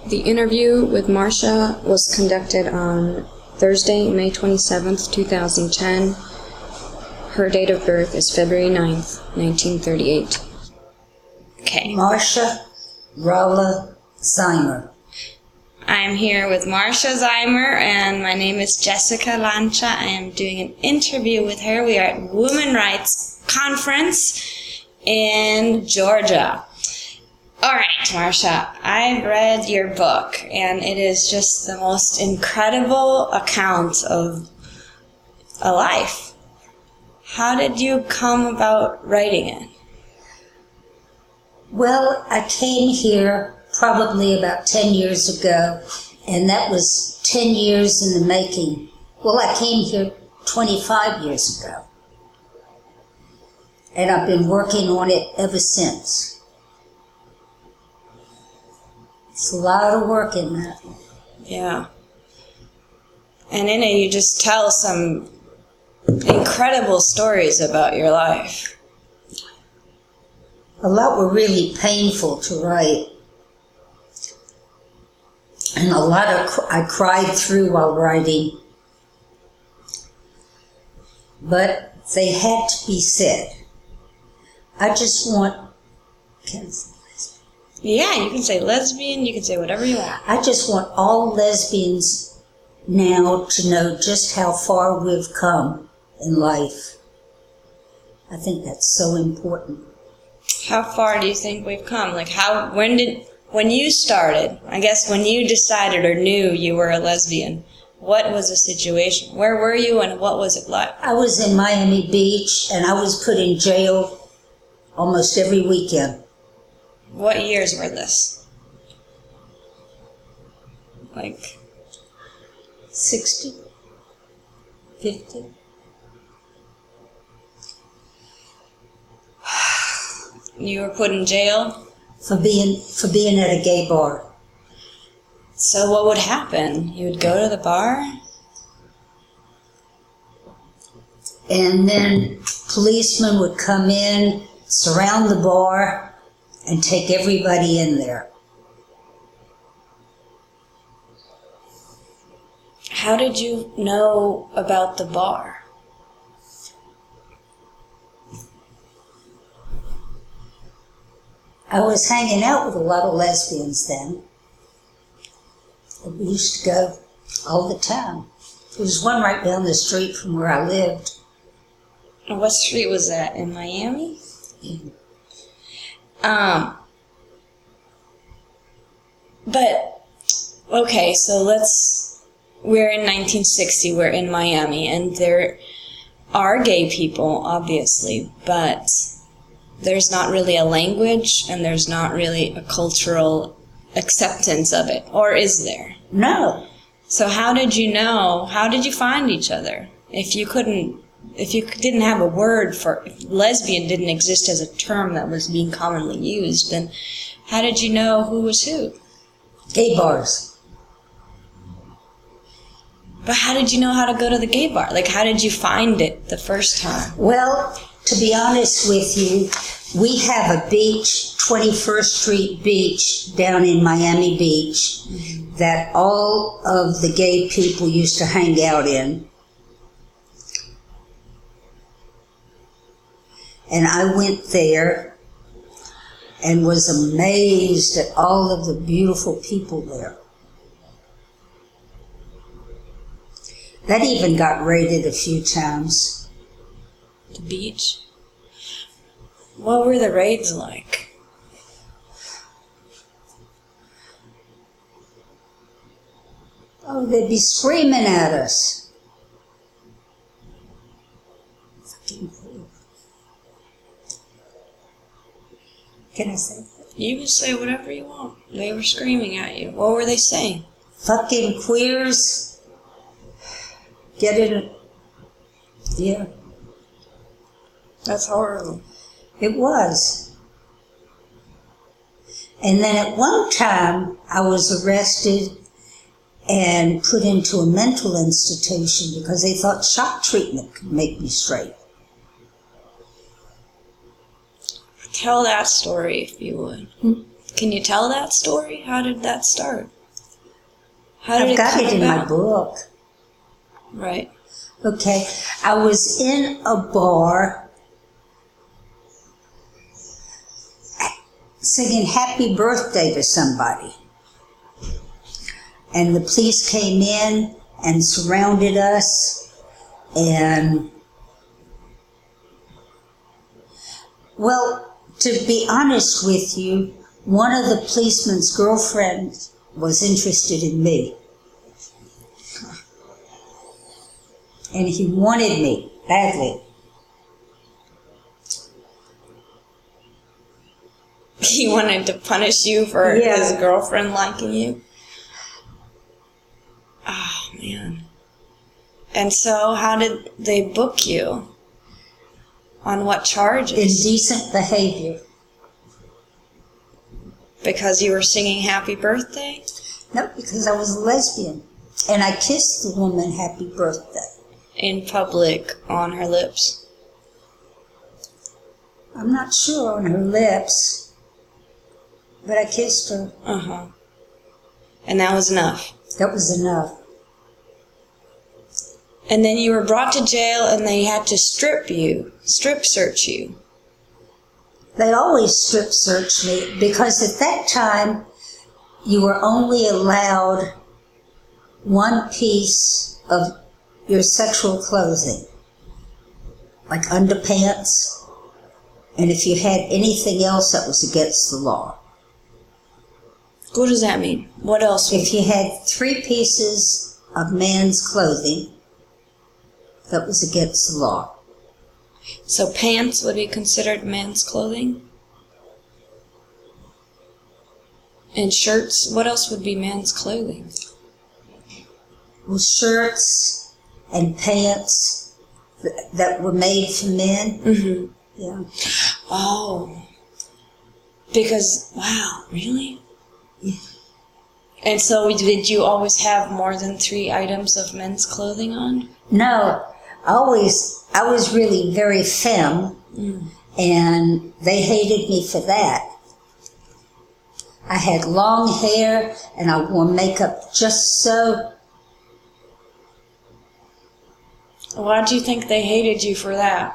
The interview with Marcia was conducted on Thursday, May 27th, 2010. Her date of birth is February 9th, 1938. Okay. Marcia Rolla Zeimer. I'm here with Marcia Zeimer, and my name is Jessica Lancha. I am doing an interview with her. We are at Women's Rights Conference in Georgia. All right, Marcia, I've read your book, and it is just the most incredible account of a life. How did you come about writing it? Well, I came here probably about 10 years ago, and that was 10 years in the making. Well, I came here 25 years ago, and I've been working on it ever since. It's a lot of work in that. Yeah. And in it, you just tell some incredible stories about your life. A lot were really painful to write. And a lot I cried through while writing. But they had to be said. I just want... Yeah, you can say lesbian, you can say whatever you want. I just want all lesbians now to know just how far we've come in life. I think that's so important. How far do you think we've come? Like when you started, I guess when you decided or knew you were a lesbian, what was the situation? Where were you and what was it like? I was in Miami Beach and I was put in jail almost every weekend. What years were this? Like 60? 50? You were put in jail? For being at a gay bar. So what would happen? You would go to the bar? And then policemen would come in, surround the bar, and take everybody in there. How did you know about the bar? I was hanging out with a lot of lesbians then. We used to go all the time. There was one right down the street from where I lived. And what street was that? In Miami? Yeah. But, okay, so we're in 1960, we're in Miami, and there are gay people, obviously, but there's not really a language, and there's not really a cultural acceptance of it, or is there? No. So how did you know, how did you find each other? If you didn't have a word for, if lesbian didn't exist as a term that was being commonly used, then how did you know who was who? Gay bars. But how did you know how to go to the gay bar? Like, how did you find it the first time? Well, to be honest with you, we have a beach, 21st Street Beach, down in Miami Beach, that all of the gay people used to hang out in. And I went there and was amazed at all of the beautiful people there. That even got raided a few times. The beach? What were the raids like? Oh, they'd be screaming at us. Can I say that? You can say whatever you want. They were screaming at you. What were they saying? Fucking queers. Get in. Yeah. That's horrible. It was. And then at one time, I was arrested and put into a mental institution because they thought shock treatment could make me straight. Tell that story if you would. Can you tell that story? How did that start? How did I've got come it in about? my book. Right. Okay, I was in a bar singing happy birthday to somebody. And the police came in and surrounded us. And, well, to be honest with you, one of the policeman's girlfriends was interested in me. And he wanted me badly. He wanted to punish you for his girlfriend liking you? Oh, man. And so, how did they book you? On what charges? Indecent behavior. Because you were singing happy birthday? No, because I was a lesbian. And I kissed the woman happy birthday. In public, on her lips? I'm not sure on her lips, but I kissed her. Uh-huh. And that was enough? That was enough. And then you were brought to jail and they had to strip search you. They always strip searched me because at that time you were only allowed one piece of your sexual clothing, like underpants, and if you had anything else that was against the law. What does that mean? What else? If you had 3 pieces of man's clothing, that was against the law. So pants would be considered men's clothing? And shirts, what else would be men's clothing? Well, shirts and pants that were made for men. Mm-hmm. Yeah. Oh. Because, wow, really? Yeah. And so did you always have more than 3 items of men's clothing on? No, I was really very femme, and they hated me for that. I had long hair, and I wore makeup just so. Why do you think they hated you for that?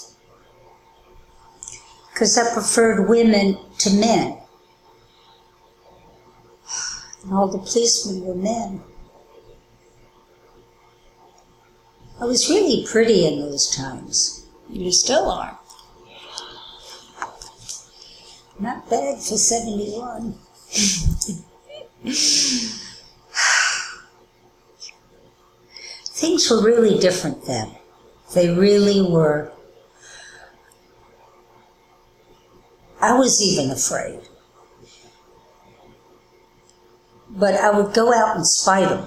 Because I preferred women to men. And all the policemen were men. I was really pretty in those times. You still are. Not bad for 71. Things were really different then. They really were. I was even afraid. But I would go out and spite them.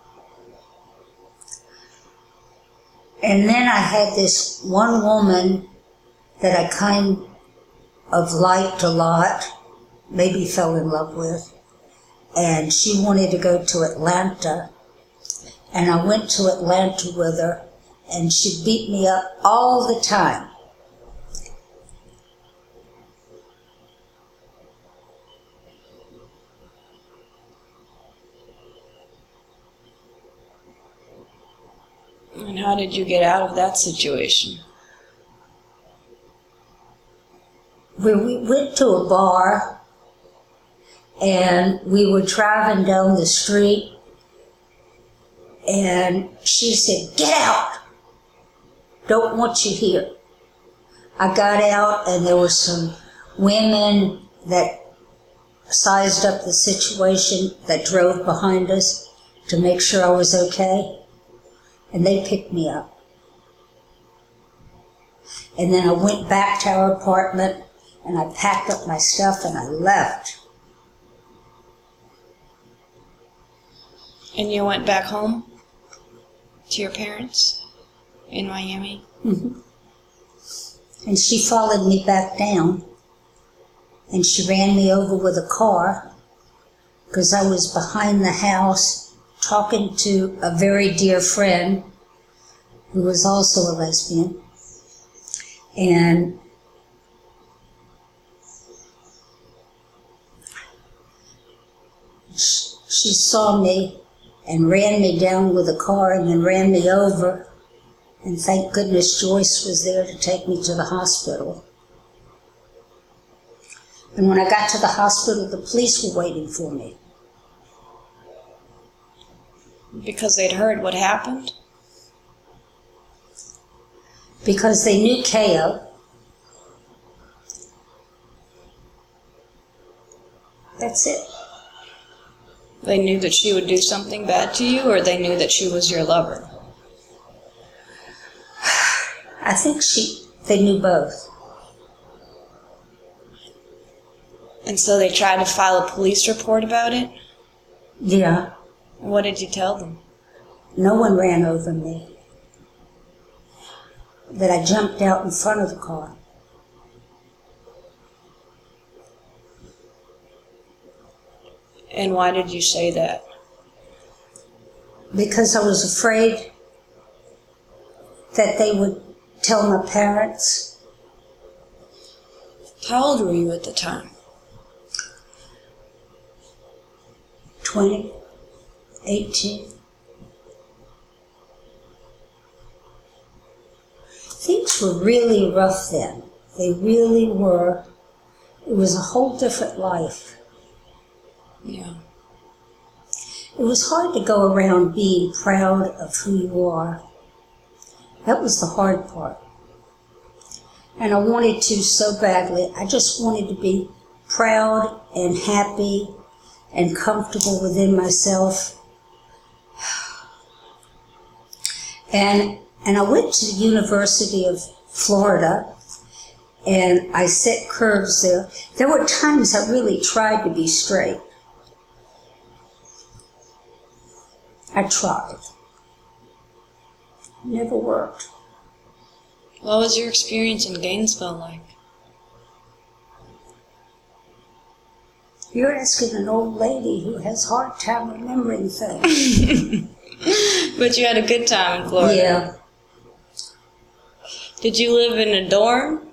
And then I had this one woman that I kind of liked a lot, maybe fell in love with, and she wanted to go to Atlanta. And I went to Atlanta with her, and she beat me up all the time. And how did you get out of that situation? We went to a bar, and we were driving down the street, and she said, "Get out! Don't want you here." I got out, and there were some women that sized up the situation that drove behind us to make sure I was okay, and they picked me up. And then I went back to our apartment, and I packed up my stuff, and I left. And you went back home to your parents in Miami? Mm-hmm. And she followed me back down, and she ran me over with a car because I was behind the house talking to a very dear friend who was also a lesbian. And she saw me and ran me down with a car and then ran me over. And thank goodness Joyce was there to take me to the hospital. And when I got to the hospital, the police were waiting for me. Because they'd heard what happened? Because they knew Kao. That's it. They knew that she would do something bad to you, or they knew that she was your lover? I think they knew both. And so they tried to file a police report about it? Yeah. What did you tell them? No one ran over me. That I jumped out in front of the car. And why did you say that? Because I was afraid that they would tell my parents. How old were you at the time? 20, 18. Things were really rough then. They really were. It was a whole different life. Yeah. It was hard to go around being proud of who you are. That was the hard part. And I wanted to so badly. I just wanted to be proud and happy and comfortable within myself. And I went to the University of Florida, and I set curves there. There were times I really tried to be straight. I tried. Never worked. What was your experience in Gainesville like? You're asking an old lady who has a hard time remembering things. But you had a good time in Florida. Yeah. Did you live in a dorm?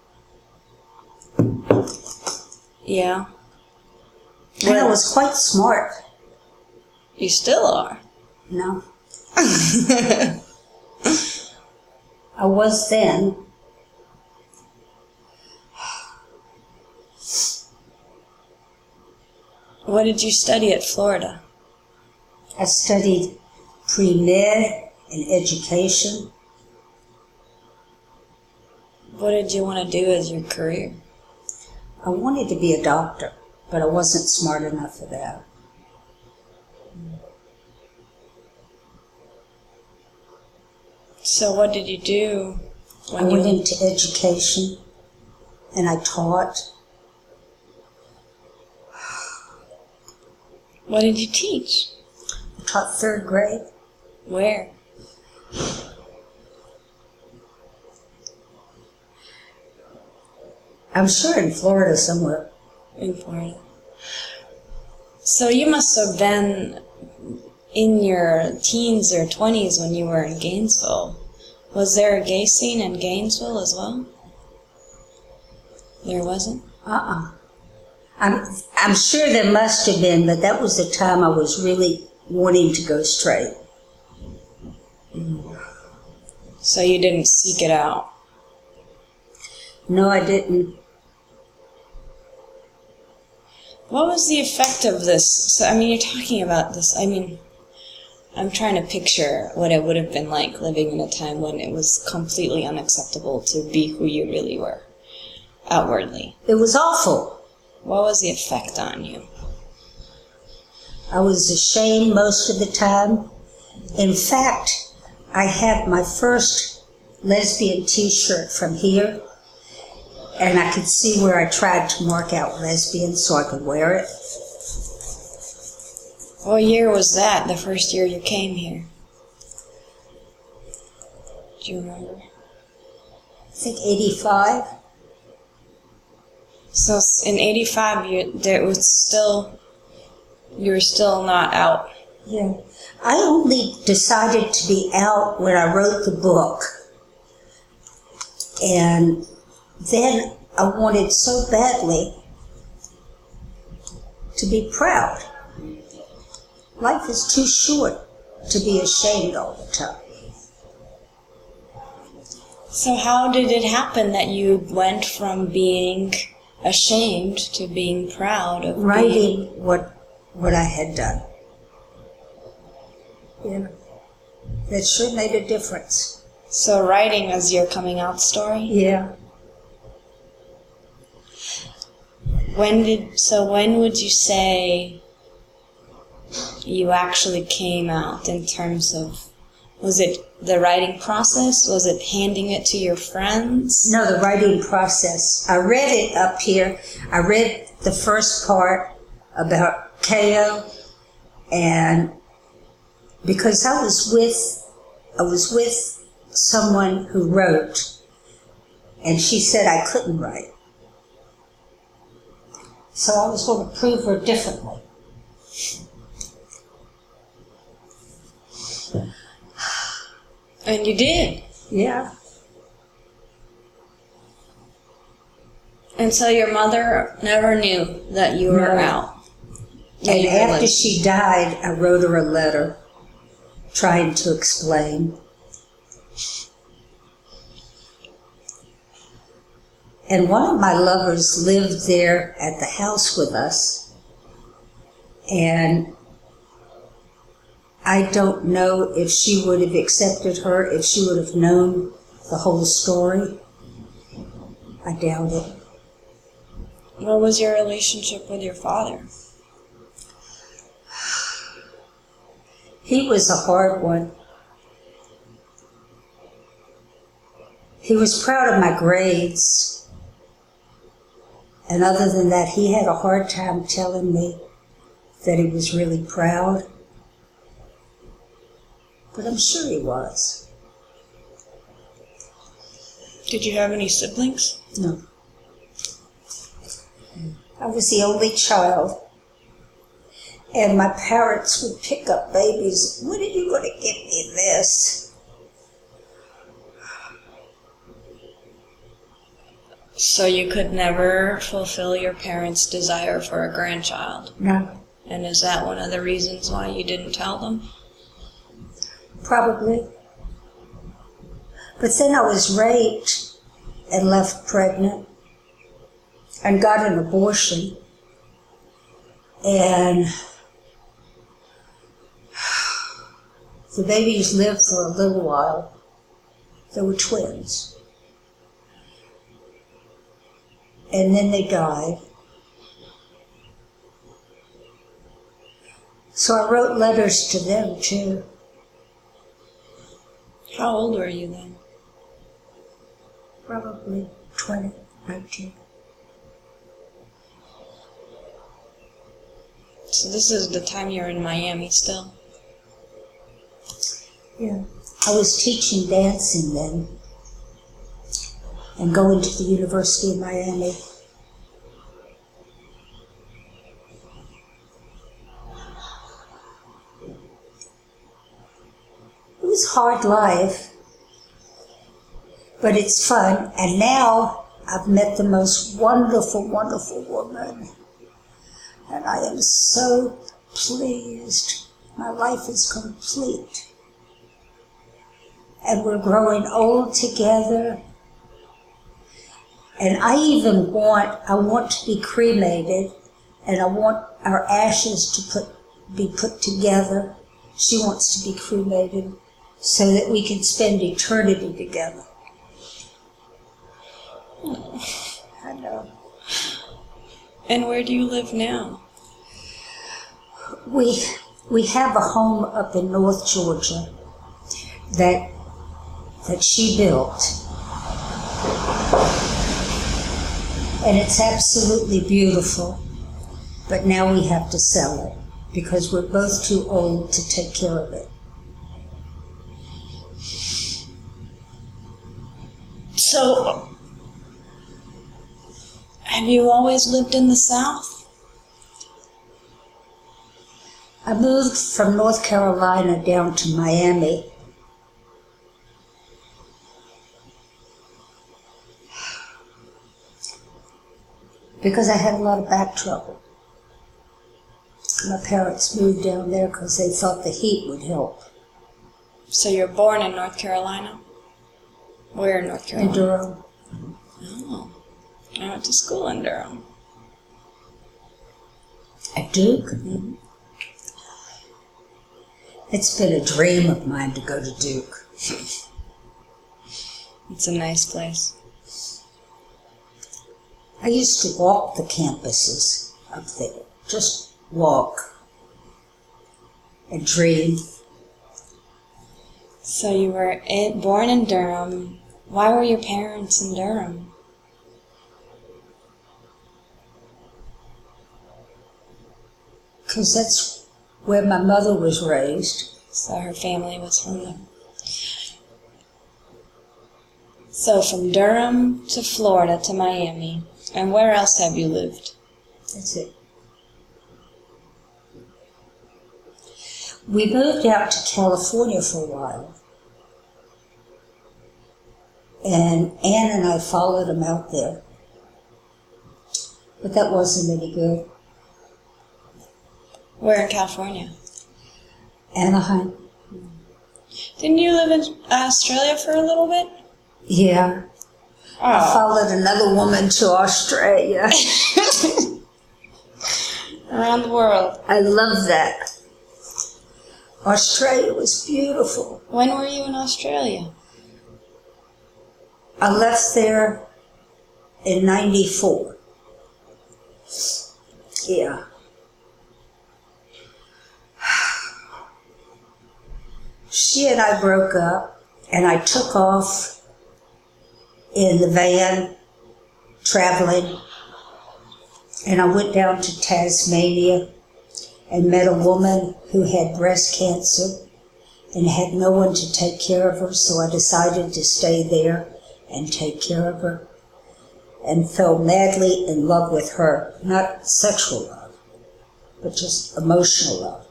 Yeah. And I was quite smart. You still are. No. I was then. What did you study at Florida? I studied pre-med and education. What did you want to do as your career? I wanted to be a doctor, but I wasn't smart enough for that. So what did you do I went into education, and I taught. What did you teach? I taught third grade. Where? I'm sure in Florida somewhere. In Florida. So you must have been in your teens or 20s when you were in Gainesville. Was there a gay scene in Gainesville as well? There wasn't? I'm sure there must have been, but that was the time I was really wanting to go straight. So you didn't seek it out? No, I didn't. What was the effect of this? So, I mean, you're talking about this. I mean, I'm trying to picture what it would have been like living in a time when it was completely unacceptable to be who you really were, outwardly. It was awful. What was the effect on you? I was ashamed most of the time. In fact, I had my first lesbian t-shirt from here, and I could see where I tried to mark out lesbian so I could wear it. What year was that, the first year you came here? Do you remember? I think 85. So in 85, you were still not out. Yeah. I only decided to be out when I wrote the book. And then I wanted so badly to be proud. life is too short to be ashamed all the time. So how did it happen that you went from being ashamed to being proud of Writing what I had done. That sure made a difference. So writing as your coming out story? Yeah. When would you say you actually came out in terms of, was it the writing process? Was it handing it to your friends? No, the writing process. I read it up here. I read the first part about K.O. and because I was with someone who wrote, and she said I couldn't write. So I was going to prove her differently. And you did. Yeah. And so your mother never knew that you were out. And after she died, I wrote her a letter trying to explain. And one of my lovers lived there at the house with us. And I don't know if she would have accepted her, if she would have known the whole story. I doubt it. What was your relationship with your father? He was a hard one. He was proud of my grades. And other than that, he had a hard time telling me that he was really proud. But I'm sure he was. Did you have any siblings? No. I was the only child. And my parents would pick up babies. When are you going to give me this? So you could never fulfill your parents' desire for a grandchild? No. And is that one of the reasons why you didn't tell them? Probably. But then I was raped and left pregnant and got an abortion. And the babies lived for a little while. They were twins. And then they died. So I wrote letters to them too. How old were you then? Probably 20, 19. So this is the time you're in Miami still? Yeah. I was teaching dancing then and going to the University of Miami. It was a hard life, but it's fun. And now I've met the most wonderful, wonderful woman. And I am so pleased. My life is complete. And we're growing old together. And I want to be cremated, and I want our ashes to be put together. She wants to be cremated so that we can spend eternity together. I know. And where do you live now? We have a home up in North Georgia that she built. And it's absolutely beautiful. But now we have to sell it because we're both too old to take care of it. So, have you always lived in the South? I moved from North Carolina down to Miami. Because I had a lot of back trouble. My parents moved down there because they thought the heat would help. So you're born in North Carolina? Where in North Carolina? In Durham. Oh, I went to school in Durham. At Duke? Mm-hmm. It's been a dream of mine to go to Duke. It's a nice place. I used to walk the campuses up there. Just walk and dream. So you were born in Durham. Why were your parents in Durham? Because that's where my mother was raised. So her family was from there. So from Durham to Florida to Miami. And where else have you lived? That's it. We moved out to California for a while. And Ann and I followed him out there. But that wasn't any good. Where in California? Anaheim. Didn't you live in Australia for a little bit? Yeah. I Oh. followed another woman to Australia. Around the world. I love that. Australia was beautiful. When were you in Australia? I left there in 94. Yeah. She and I broke up, and I took off in the van, traveling, and I went down to Tasmania and met a woman who had breast cancer and had no one to take care of her, so I decided to stay there and take care of her, and fell madly in love with her. Not sexual love, but just emotional love.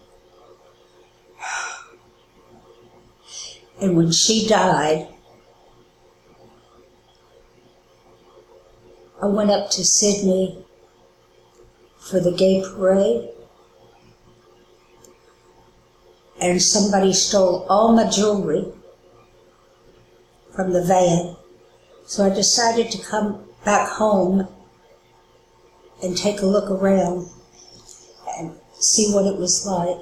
And when she died, I went up to Sydney for the gay parade, and somebody stole all my jewelry from the van. So I decided to come back home and take a look around and see what it was like.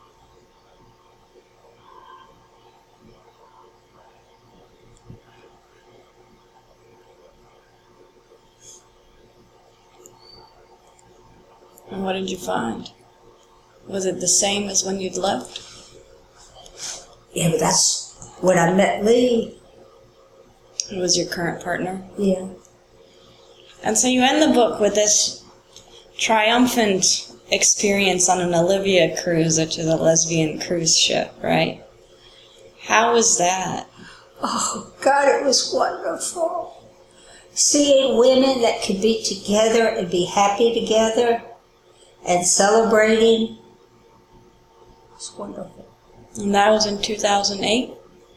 And what did you find? Was it the same as when you'd left? Yeah, but that's when I met Lee. It was your current partner? Yeah. And so you end the book with this triumphant experience on an Olivia cruise, which is a lesbian cruise ship, right? How was that? Oh, God, it was wonderful. Seeing women that could be together and be happy together and celebrating. It's wonderful. And that was in 2008?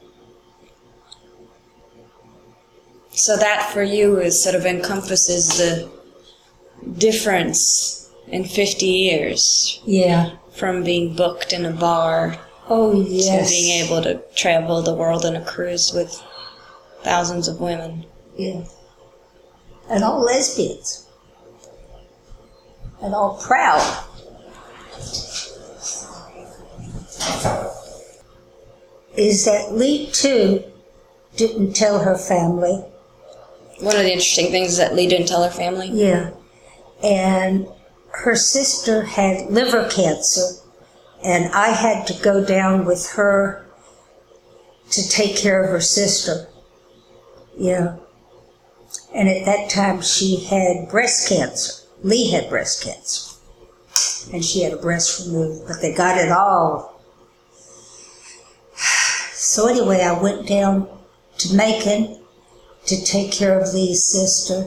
So that for you is sort of encompasses the difference in 50 years Yeah. from being booked in a bar Oh, yes. to being able to travel the world on a cruise with thousands of women. Yeah. And all lesbians. And all proud. Is that Lee, too, didn't tell her family. One of the interesting things is that Lee didn't tell her family. Yeah. And her sister had liver cancer, and I had to go down with her to take care of her sister. Yeah. And at that time she had breast cancer. Lee had breast cancer. And she had a breast removed, but they got it all. So anyway, I went down to Macon to take care of Lee's sister.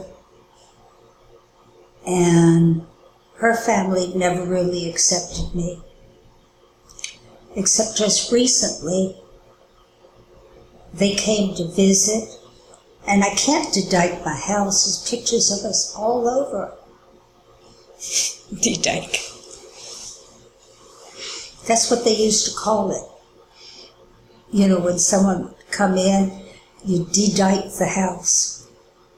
And her family never really accepted me. Except just recently, they came to visit. And I can't Dyke my house. There's pictures of us all over. D-Dyke. That's what they used to call it. You know, when someone would come in, you de-dike the house.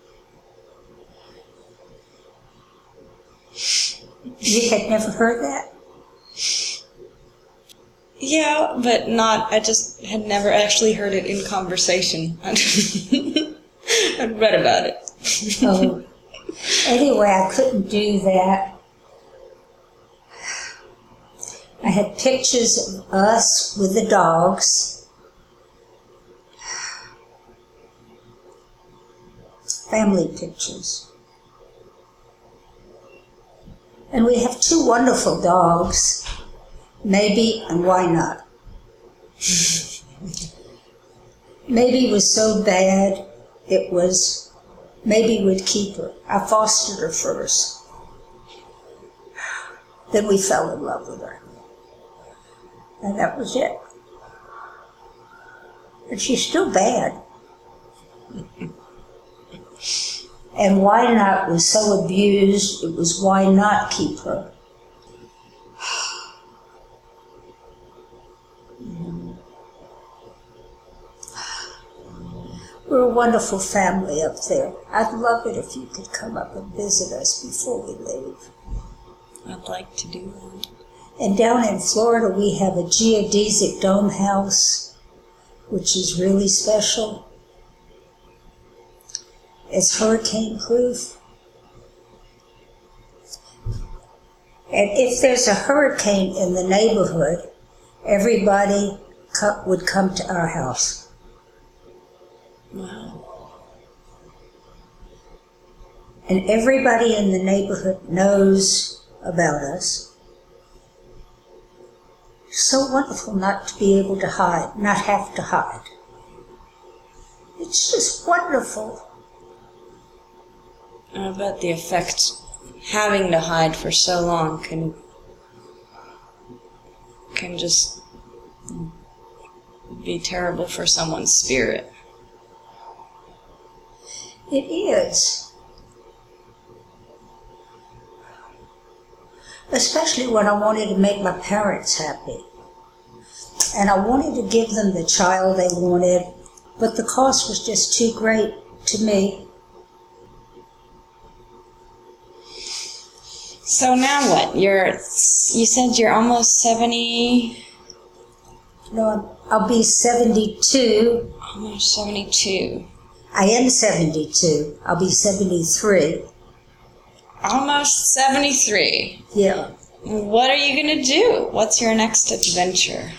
You had never heard that? Yeah, but I just had never actually heard it in conversation. I'd read about it. Oh. Anyway, I couldn't do that. I had pictures of us with the dogs. Family pictures. And we have 2 wonderful dogs. Maybe and Why Not. Maybe was so bad, maybe we'd keep her. I fostered her first. Then we fell in love with her. And that was it. And she's still bad. And Why Not was so abused, it was why not keep her. We're a wonderful family up there. I'd love it if you could come up and visit us before we leave. I'd like to do that. And down in Florida, we have a geodesic dome house, which is really special. It's hurricane-proof. And if there's a hurricane in the neighborhood, everybody would come to our house. Wow. And everybody in the neighborhood knows about us. It's so wonderful not to be able to hide, not have to hide. It's just wonderful. I bet the effect having to hide for so long can just be terrible for someone's spirit. It is. Especially when I wanted to make my parents happy. And I wanted to give them the child they wanted, but the cost was just too great to me. So now what? You said you're almost 70? No, I'll be 72. Almost 72. I am 72. I'll be 73. Almost 73. Yeah. What are you going to do? What's your next adventure?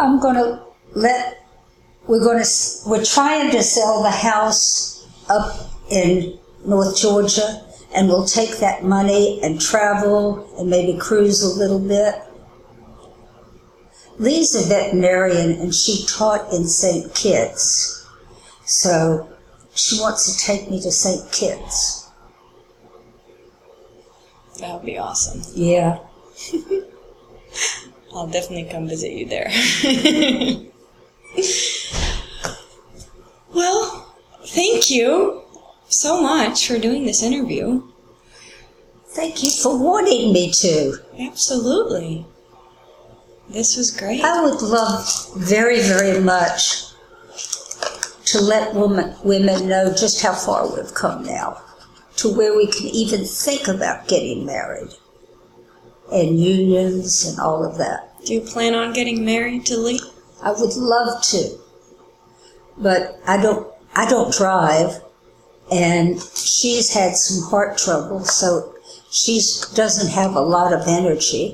We're trying to sell the house up in North Georgia, and we'll take that money and travel and maybe cruise a little bit. Lee's a veterinarian, and she taught in St. Kitts. So she wants to take me to St. Kitts. That would be awesome. Yeah. I'll definitely come visit you there. Well, thank you so much for doing this interview. Thank you for wanting me to. Absolutely. This was great. I would love very, very much to let women know just how far we've come now, to where we can even think about getting married and unions and all of that. Do you plan on getting married to Lee? I would love to, but I don't drive, and she's had some heart trouble, so she doesn't have a lot of energy.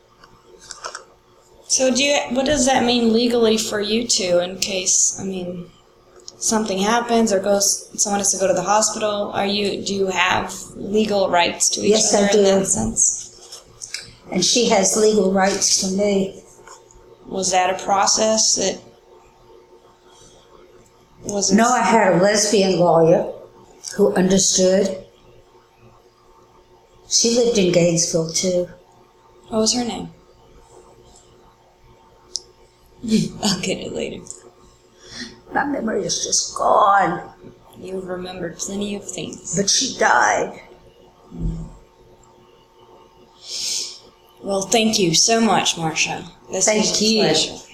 So what does that mean legally for you two in case, something happens or someone has to go to the hospital? Do you have legal rights to each Yes, other I do. in that sense? And she has legal rights to me. Was that a process that wasn't? No, I had a lesbian lawyer who understood. She lived in Gainesville, too. What was her name? I'll get it later. My memory is just gone. You've remembered plenty of things. But she died. Well, Well, thank you so much, Marcia. This Thank was a you. pleasure.